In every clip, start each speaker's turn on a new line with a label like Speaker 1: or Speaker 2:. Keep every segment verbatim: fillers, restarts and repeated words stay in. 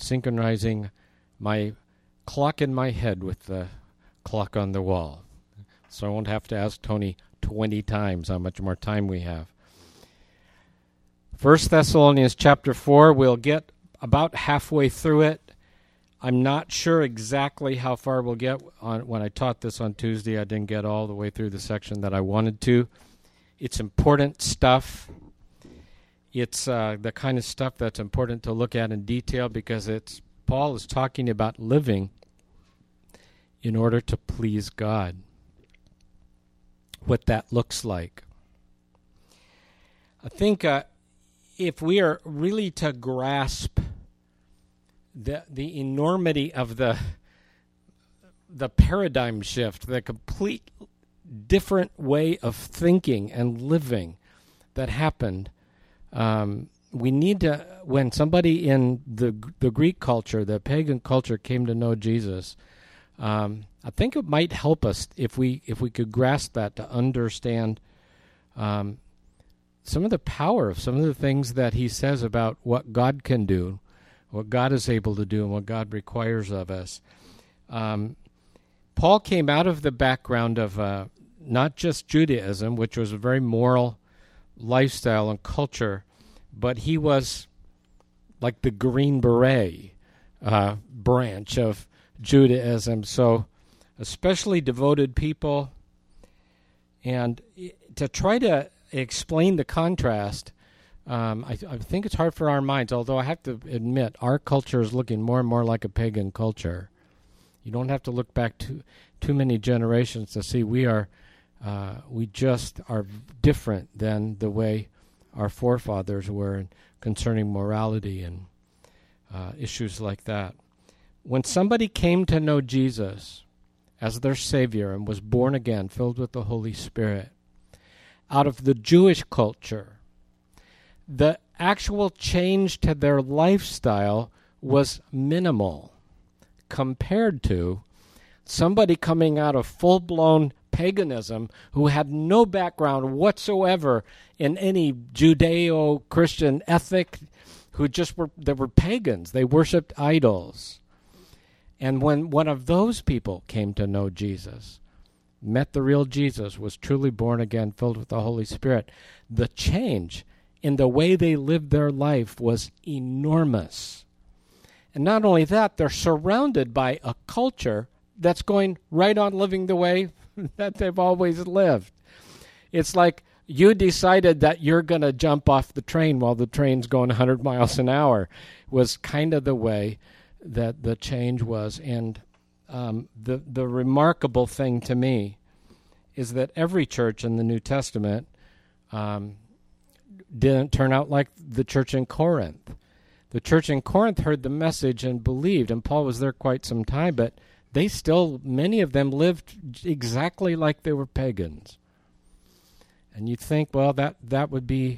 Speaker 1: synchronizing my clock in my head with the clock on the wall. So I won't have to ask Tony twenty times how much more time we have. First Thessalonians chapter four, we'll get about halfway through it. I'm not sure exactly how far we'll get. On, when I taught this on Tuesday, I didn't get all the way through the section that I wanted to. It's important stuff. It's uh, the kind of stuff that's important to look at in detail because it's Paul is talking about living in order to please God. What that looks like. I think uh, if we are really to grasp the the enormity of the the paradigm shift, the complete different way of thinking and living that happened, um, we need to, when somebody in the the Greek culture, the pagan culture, came to know Jesus, um, I think it might help us if we if we could grasp that to understand um, some of the power of some of the things that he says about what God can do, what God is able to do, and what God requires of us. Um, Paul came out of the background of uh, not just Judaism, which was a very moral lifestyle and culture, but he was like the Green Beret uh, branch of Judaism. So especially devoted people. And to try to explain the contrast, um, I, I think it's hard for our minds, although I have to admit our culture is looking more and more like a pagan culture. You don't have to look back too, too many generations to see we are, uh, we just are different than the way our forefathers were concerning morality and uh, issues like that. When somebody came to know Jesus as their Savior and was born again, filled with the Holy Spirit, out of the Jewish culture, the actual change to their lifestyle was minimal compared to somebody coming out of full-blown paganism who had no background whatsoever in any Judeo-Christian ethic, who just were, they were pagans. They worshipped idols. And when one of those people came to know Jesus, met the real Jesus, was truly born again, filled with the Holy Spirit, the change in the way they lived their life was enormous. And not only that, they're surrounded by a culture that's going right on living the way that they've always lived. It's like you decided that you're going to jump off the train while the train's going one hundred miles an hour, was kind of the way that the change was. And um, the the remarkable thing to me is that every church in the New Testament um, didn't turn out like the church in Corinth. The church in Corinth heard the message and believed, and Paul was there quite some time, but they still, many of them lived exactly like they were pagans. And you think, well, that, that would be,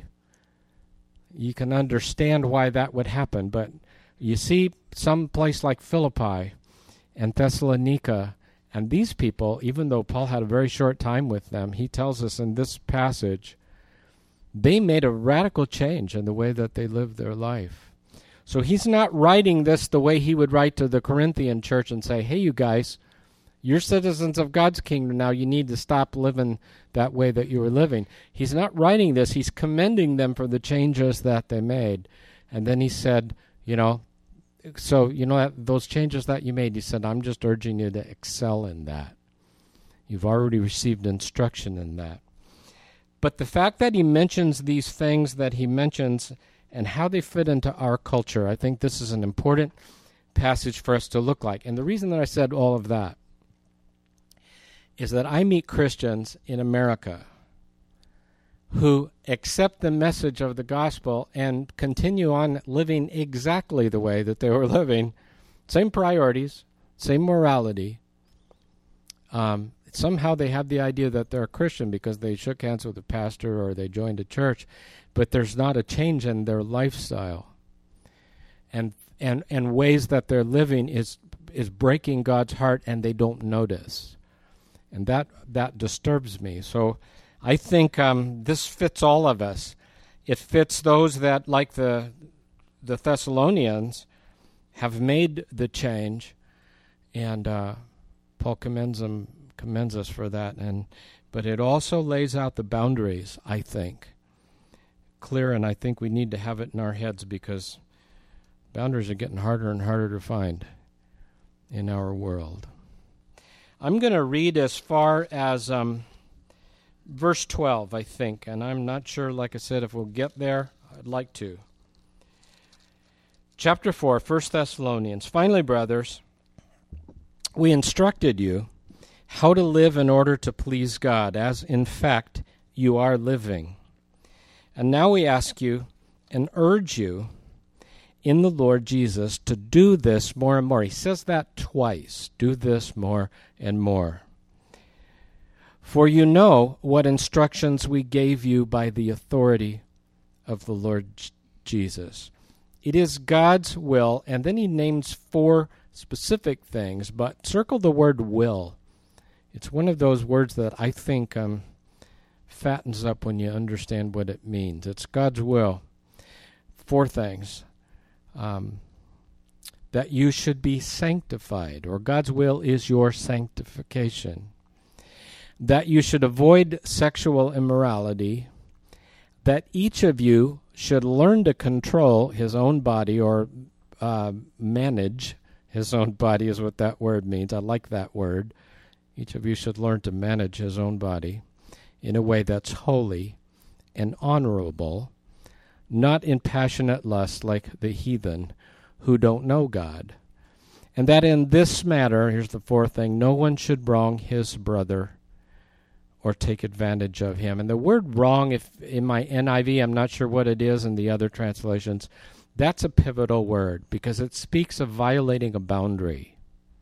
Speaker 1: you can understand why that would happen, but you see some place like Philippi and Thessalonica, and these people, even though Paul had a very short time with them, he tells us in this passage, they made a radical change in the way that they lived their life. So he's not writing this the way he would write to the Corinthian church and say, hey, you guys, you're citizens of God's kingdom now. You need to stop living that way that you were living. He's not writing this. He's commending them for the changes that they made. And then he said, you know, so, you know, those changes that you made, he said, I'm just urging you to excel in that. You've already received instruction in that. But the fact that he mentions these things that he mentions and how they fit into our culture, I think this is an important passage for us to look like. And the reason that I said all of that is that I meet Christians in America who accept the message of the gospel and continue on living exactly the way that they were living, same priorities, same morality. Um, somehow they have the idea that they're a Christian because they shook hands with a pastor or they joined a church, but there's not a change in their lifestyle. And and and ways that they're living is is breaking God's heart, and they don't notice. And that that disturbs me. So I think um, this fits all of us. It fits those that, like the the Thessalonians, have made the change, and uh, Paul commends them, commends us for that. And but it also lays out the boundaries, I think, clear, and I think we need to have it in our heads because boundaries are getting harder and harder to find in our world. I'm going to read as far as um, verse twelve, I think, and I'm not sure, like I said, if we'll get there. I'd like to. Chapter four, First Thessalonians. Finally, brothers, we instructed you how to live in order to please God, as in fact you are living. And now we ask you and urge you in the Lord Jesus to do this more and more. He says that twice. Do this more and more. For you know what instructions we gave you by the authority of the Lord Jesus. It is God's will, and then he names four specific things, but circle the word will. It's one of those words that I think um, fattens up when you understand what it means. It's God's will. Four things. Um, that you should be sanctified, or God's will is your sanctification. That you should avoid sexual immorality. That each of you should learn to control his own body, or uh, manage his own body is what that word means. I like that word. Each of you should learn to manage his own body in a way that's holy and honorable, not in passionate lust like the heathen who don't know God. And that in this matter, here's the fourth thing, no one should wrong his brother or take advantage of him. And the word wrong, if in my N I V, I'm not sure what it is in the other translations, that's a pivotal word because it speaks of violating a boundary,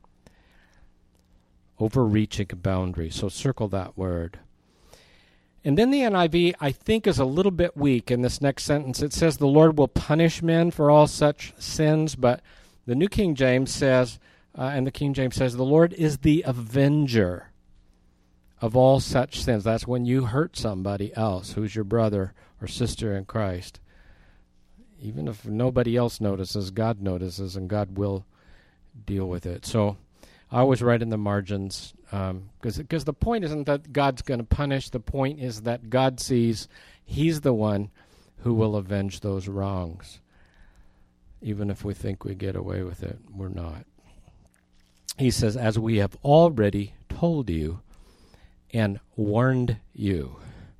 Speaker 1: overreaching a boundary. So circle that word. And then the N I V, I think, is a little bit weak in this next sentence. It says the Lord will punish men for all such sins, but the New King James says, uh, and the King James says, the Lord is the avenger of all such sins. That's when you hurt somebody else who's your brother or sister in Christ. Even if nobody else notices, God notices, and God will deal with it. So I always write in the margins, because um, because the point isn't that God's going to punish. The point is that God sees he's the one who will avenge those wrongs. Even if we think we get away with it, we're not. He says, as we have already told you and warned you.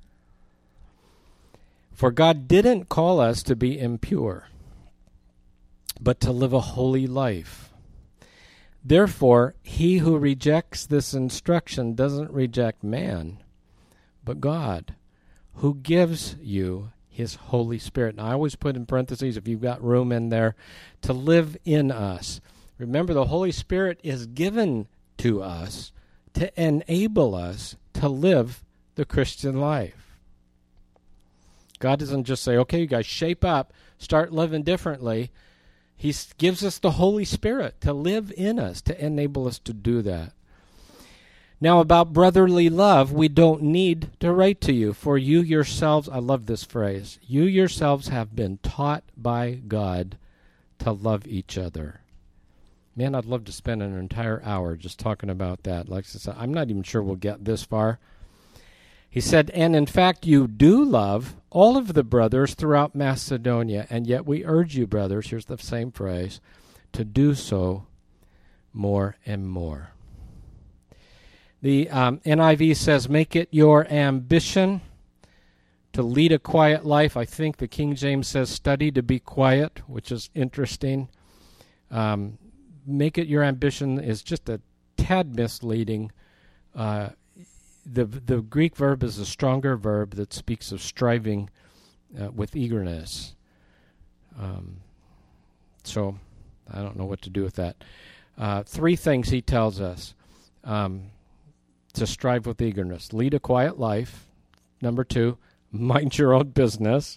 Speaker 1: For God didn't call us to be impure, but to live a holy life. Therefore, he who rejects this instruction doesn't reject man, but God, who gives you his Holy Spirit. And I always put in parentheses, if you've got room in there, to live in us. Remember, the Holy Spirit is given to us to enable us to live the Christian life. God doesn't just say, okay, you guys shape up, start living differently. He gives us the Holy Spirit to live in us, to enable us to do that. Now, about brotherly love, we don't need to write to you, for you yourselves, I love this phrase, you yourselves have been taught by God to love each other. Man, I'd love to spend an entire hour just talking about that. Like I said, I'm not even sure we'll get this far. He said, and in fact you do love all of the brothers throughout Macedonia, and yet we urge you, brothers, here's the same phrase, to do so more and more. The um, N I V says, make it your ambition to lead a quiet life. I think the King James says, study to be quiet, which is interesting. Um, make it your ambition is just a tad misleading. Uh, the the Greek verb is a stronger verb that speaks of striving uh, with eagerness. Um, so I don't know what to do with that. Uh, three things he tells us um, to strive with eagerness. Lead a quiet life. Number two, mind your own business.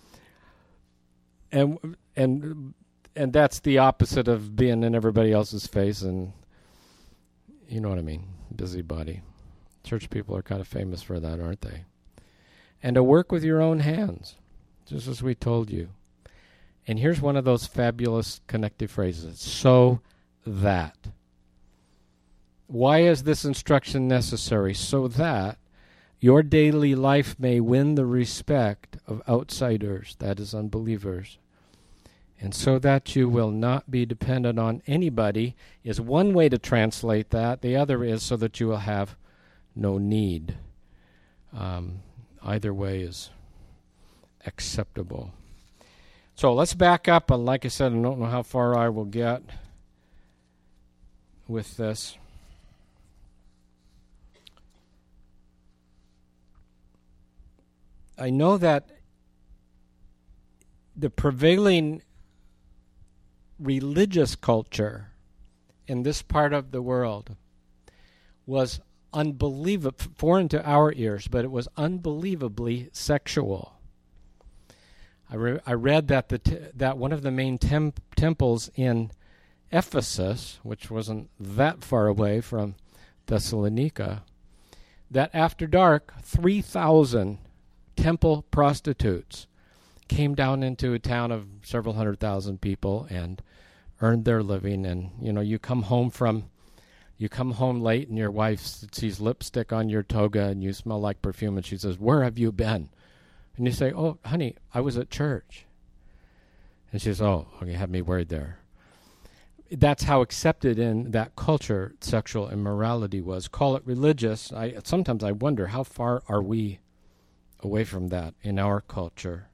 Speaker 1: And and and that's the opposite of being in everybody else's face, and you know what I mean, busybody. Church people are kind of famous for that, aren't they? And to work with your own hands, just as we told you. And here's one of those fabulous connective phrases, so that. Why is this instruction necessary? So that your daily life may win the respect of outsiders, that is, unbelievers. And so that you will not be dependent on anybody is one way to translate that. The other is so that you will have no need. Um, either way is acceptable. So let's back up. And like I said, I don't know how far I will get with this. I know that the prevailing religious culture in this part of the world was unbelievable, foreign to our ears, but it was unbelievably sexual. I, re- I read that the t- that one of the main temp- temples in Ephesus, which wasn't that far away from Thessalonica, that after dark, three thousand temple prostitutes came down into a town of several hundred thousand people and earned their living. And, you know, you come home from, you come home late and your wife sees lipstick on your toga and you smell like perfume and she says, "Where have you been?" And you say, "Oh, honey, I was at church." And she says, "Oh, okay, had me worried there." That's how accepted in that culture sexual immorality was. Call it religious. I sometimes I wonder how far are we away from that in our culture.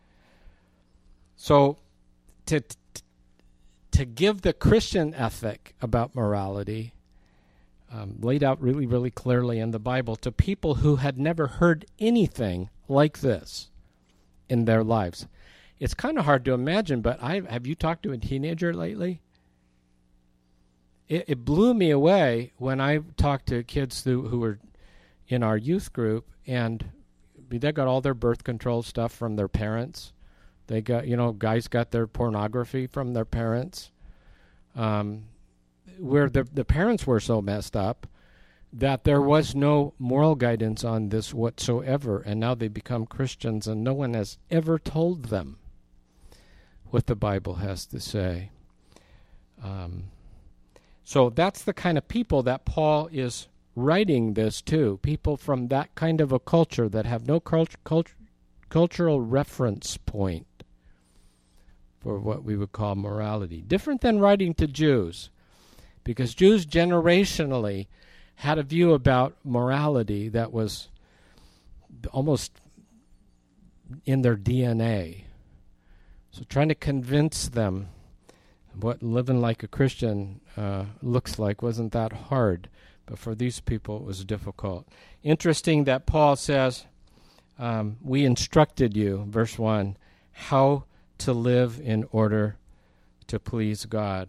Speaker 1: So to to give the Christian ethic about morality um, laid out really, really clearly in the Bible to people who had never heard anything like this in their lives. It's kind of hard to imagine, but I have you talked to a teenager lately? It, it blew me away when I talked to kids who, who were in our youth group, and they got all their birth control stuff from their parents. They got, you know, guys got their pornography from their parents. Um, where the the parents were so messed up that there was no moral guidance on this whatsoever, and now they become Christians, and no one has ever told them what the Bible has to say. Um, so that's the kind of people that Paul is writing this to, people from that kind of a culture that have no cult- cult- cultural reference point for what we would call morality. Different than writing to Jews, because Jews generationally had a view about morality that was almost in their D N A. So trying to convince them what living like a Christian uh, looks like wasn't that hard, but for these people it was difficult. Interesting that Paul says, um, we instructed you, verse one, how to live in order to please God.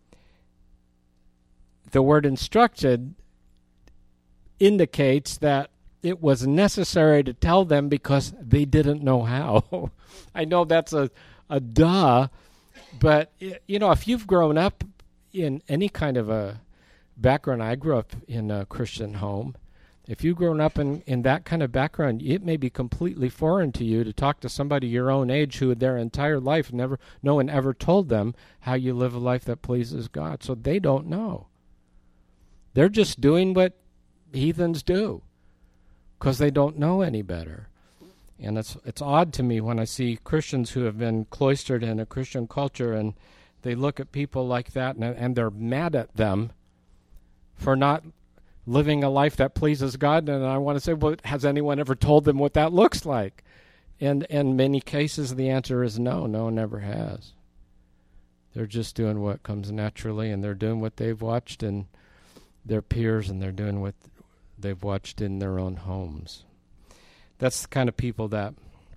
Speaker 1: The word instructed indicates that it was necessary to tell them because they didn't know how. I know that's a, a duh, but, you know, if you've grown up in any kind of a background, I grew up in a Christian home. If you've grown up in, in that kind of background, it may be completely foreign to you to talk to somebody your own age who their entire life never, no one ever told them how you live a life that pleases God. So they don't know. They're just doing what heathens do because they don't know any better. And it's it's odd to me when I see Christians who have been cloistered in a Christian culture and they look at people like that and, and they're mad at them for not living a life that pleases God. And I want to say, well, has anyone ever told them what that looks like? And in many cases, the answer is no, no one ever has. They're just doing what comes naturally, and they're doing what they've watched in their peers, and they're doing what they've watched in their own homes. That's the kind of people that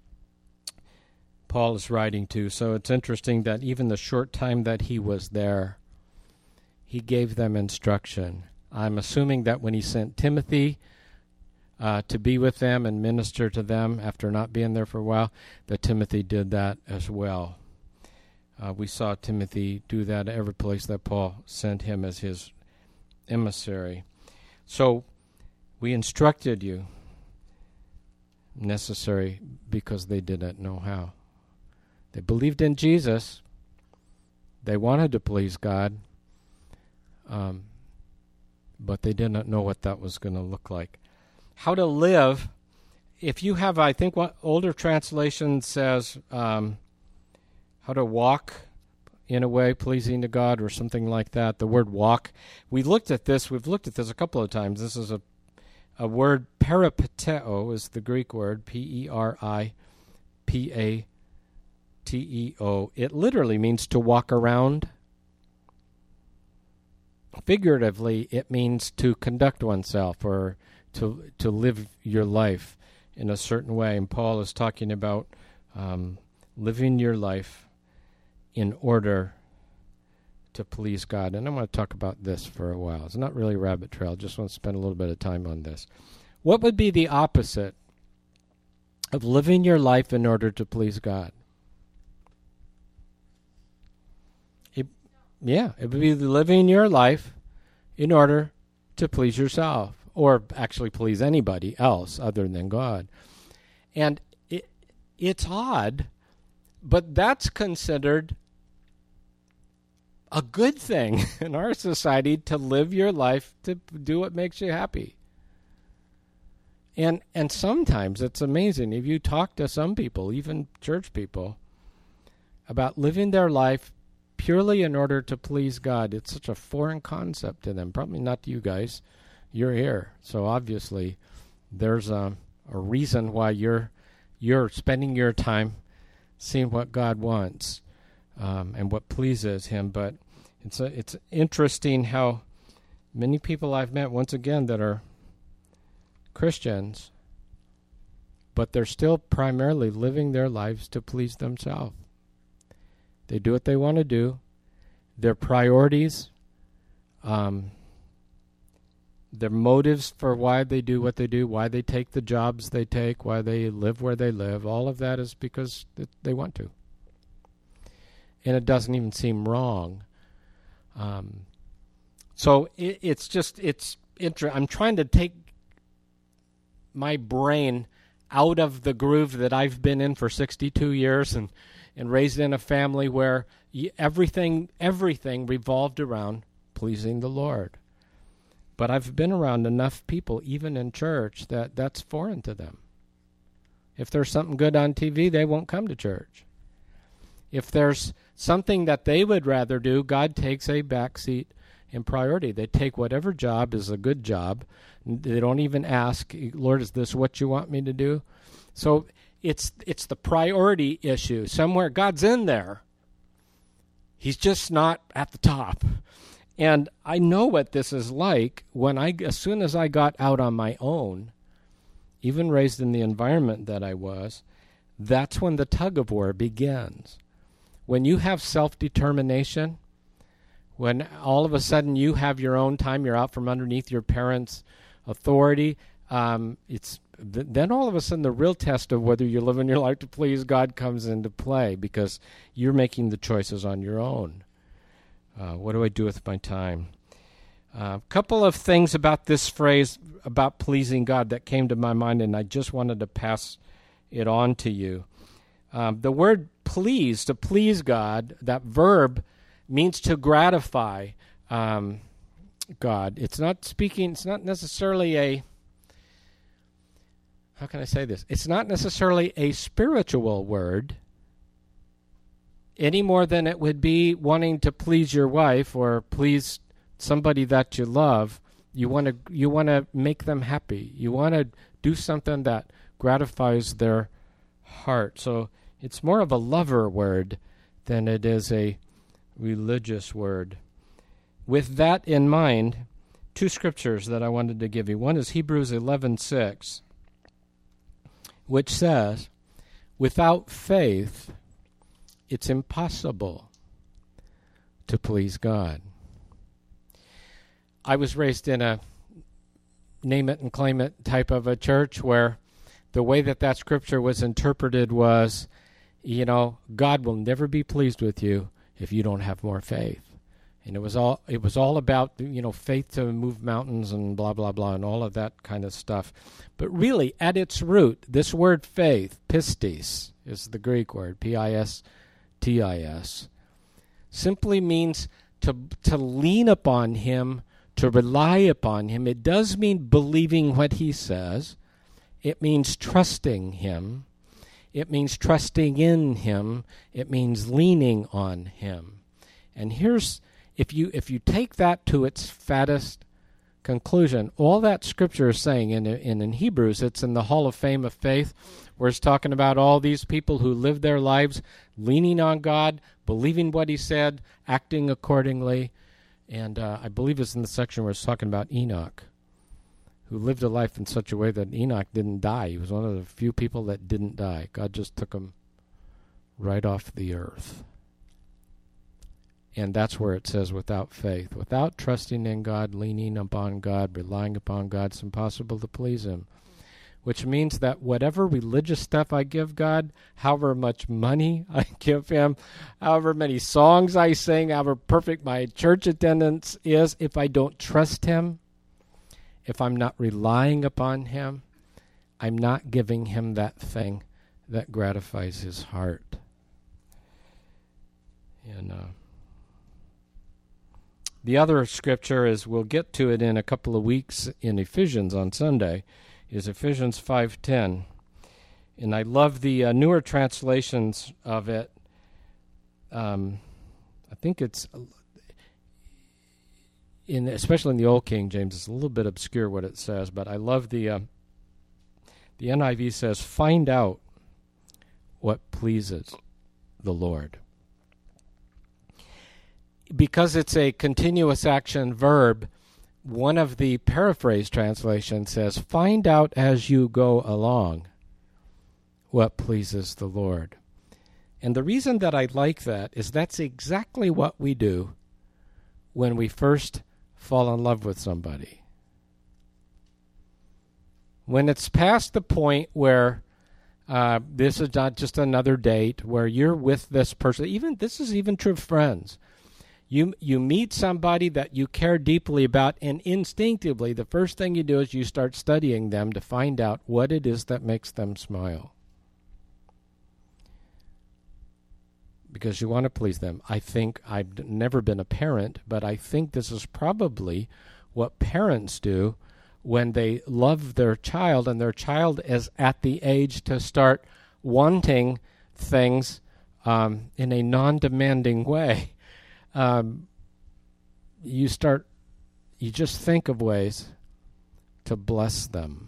Speaker 1: Paul is writing to. So it's interesting that even the short time that he was there, he gave them instruction. I'm assuming that when he sent Timothy uh, to be with them and minister to them after not being there for a while, that Timothy did that as well. Uh, we saw Timothy do that at every place that Paul sent him as his emissary. So we instructed you, necessary because they didn't know how. They believed in Jesus. They wanted to please God. Um, but they didn't know what that was going to look like. How to live, if you have, I think what older translation says, um, how to walk in a way pleasing to God or something like that. The word walk. We looked at this. We've looked at this a couple of times. This is a, a word, peripateo is the Greek word, P E R I P A T E O. It literally means to walk around. Figuratively, it means to conduct oneself or to to live your life in a certain way. And Paul is talking about um, living your life in order to please God. And I want to talk about this for a while. It's not really a rabbit trail. I just want to spend a little bit of time on this. What would be the opposite of living your life in order to please God? It, yeah, it would be living your life in order to please yourself, or actually please anybody else other than God. And it, it's odd, but that's considered a good thing in our society, to live your life, to do what makes you happy. And and sometimes it's amazing. If you talk to some people, even church people, about living their life purely in order to please God, it's such a foreign concept to them. Probably not to you guys. You're here. So obviously there's a, a reason why you're you're spending your time seeing what God wants um, and what pleases Him. But it's a, it's interesting how many people I've met, once again, that are Christians, but they're still primarily living their lives to please themselves. They do what they want to do. Their priorities, um, their motives for why they do what they do, why they take the jobs they take, why they live where they live, all of that is because they want to. And it doesn't even seem wrong. Um, so it, it's just, it's interesting. I'm trying to take my brain out of the groove that I've been in for sixty-two years and, and raised in a family where everything, everything revolved around pleasing the Lord. But I've been around enough people, even in church, that that's foreign to them. If there's something good on T V, they won't come to church. If there's something that they would rather do, God takes a backseat in priority. They take whatever job is a good job. They don't even ask, Lord, is this what you want me to do? So it's it's the priority issue. Somewhere God's in there. He's just not at the top. And I know what this is like when I, as soon as I got out on my own, even raised in the environment that I was, that's when the tug of war begins. When you have self-determination, when all of a sudden you have your own time, you're out from underneath your parents' authority, um, it's th- then all of a sudden the real test of whether you're living your life to please God comes into play, because you're making the choices on your own. Uh, what do I do with my time? A uh, couple of things about this phrase about pleasing God that came to my mind, and I just wanted to pass it on to you. Um, the word please, to please God, that verb means to gratify um, God. It's not speaking, it's not necessarily a, how can I say this? It's not necessarily a spiritual word any more than it would be wanting to please your wife or please somebody that you love. You want to you want to make them happy. You want to do something that gratifies their heart. So it's more of a lover word than it is a religious word. With that in mind, two scriptures that I wanted to give you. One is Hebrews eleven six, which says, without faith, it's impossible to please God. I was raised in a name it and claim it type of a church where the way that that scripture was interpreted was, you know, God will never be pleased with you if you don't have more faith. And it was all it was all about, you know, faith to move mountains and blah, blah, blah, and all of that kind of stuff. But really, at its root, this word faith, pistis, is the Greek word, P I S T I S, simply means to to lean upon him, to rely upon him. It does mean believing what he says. It means trusting him. It means trusting in him. It means leaning on him. And here's, if you if you take that to its fattest conclusion, all that Scripture is saying in, in, in Hebrews, it's in the Hall of Fame of Faith, where it's talking about all these people who lived their lives leaning on God, believing what he said, acting accordingly. And uh, I believe it's in the section where it's talking about Enoch, who lived a life in such a way that Enoch didn't die. He was one of the few people that didn't die. God just took him right off the earth. And that's where it says without faith, without trusting in God, leaning upon God, relying upon God, it's impossible to please him. Which means that whatever religious stuff I give God, however much money I give him, however many songs I sing, however perfect my church attendance is, if I don't trust him, if I'm not relying upon him, I'm not giving him that thing that gratifies his heart. And uh, the other scripture, is we'll get to it in a couple of weeks in Ephesians on Sunday, is Ephesians five ten. And I love the uh, newer translations of it. Um, I think it's, in especially in the Old King James, it's a little bit obscure what it says, but I love the, uh, the N I V says, find out what pleases the Lord. Because it's a continuous action verb, one of the paraphrase translations says, find out as you go along what pleases the Lord. And the reason that I like that is that's exactly what we do when we first fall in love with somebody. When it's past the point where uh, this is not just another date, where you're with this person, even this is even true of friends. You you meet somebody that you care deeply about, and instinctively, the first thing you do is you start studying them to find out what it is that makes them smile. Because you want to please them. I think, I've never been a parent, but I think this is probably what parents do when they love their child, and their child is at the age to start wanting things um, in a non-demanding way. Um, you start, you just think of ways to bless them.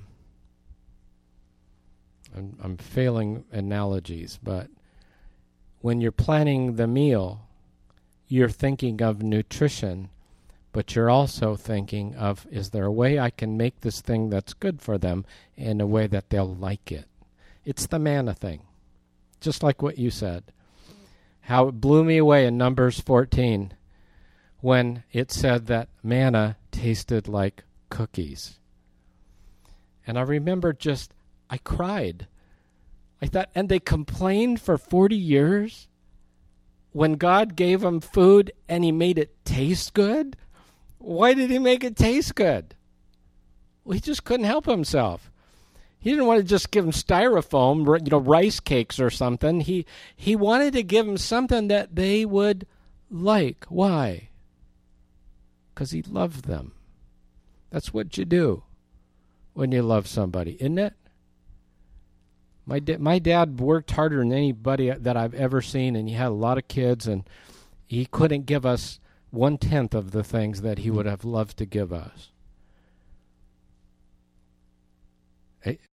Speaker 1: I'm, I'm failing analogies, but when you're planning the meal, you're thinking of nutrition, but you're also thinking of, is there a way I can make this thing that's good for them in a way that they'll like it? It's the manna thing, just like what you said. How it blew me away in Numbers fourteen when it said that manna tasted like cookies. And I remember just, I cried. I thought, and they complained for forty years when God gave them food and he made it taste good? Why did he make it taste good? Well, he just couldn't help himself. He didn't want to just give them styrofoam, you know, rice cakes or something. He he wanted to give them something that they would like. Why? Because he loved them. That's what you do when you love somebody, isn't it? My da- my dad worked harder than anybody that I've ever seen, and he had a lot of kids, and he couldn't give us one-tenth of the things that he would have loved to give us.